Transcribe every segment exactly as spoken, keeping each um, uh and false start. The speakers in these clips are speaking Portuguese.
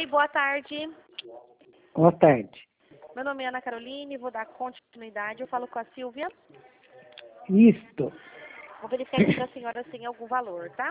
Oi, boa tarde. Boa tarde. Meu nome é Ana Caroline, vou dar continuidade. Eu falo com a Silvia. Isto. Vou verificar aqui para a senhora se tem algum valor, tá?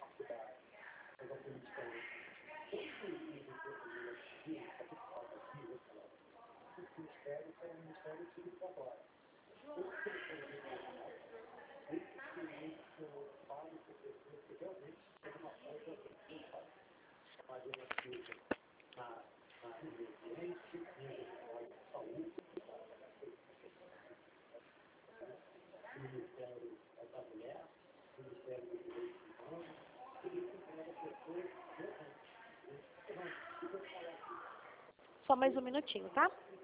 Só mais um minutinho, tá?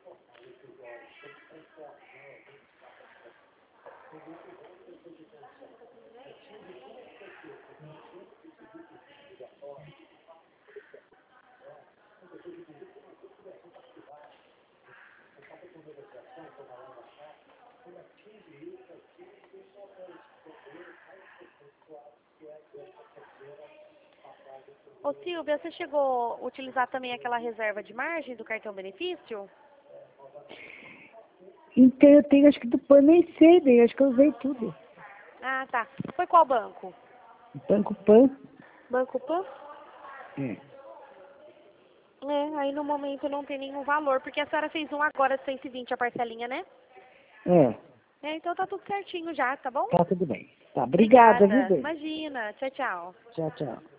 Ô Silvia, você chegou a utilizar também aquela reserva de margem do cartão benefício? Então eu tenho, acho que do PAN nem sei, bem, acho que eu usei tudo. Ah, tá. Foi qual banco? Banco PAN. Banco Pan? É. É, aí no momento não tem nenhum valor, porque a senhora fez um agora de cento e vinte a parcelinha, né? É. É, então tá tudo certinho já, tá bom? Tá tudo bem. Tá, obrigada, viu, Obrigada. bem? Imagina. Tchau, tchau. Tchau, tchau.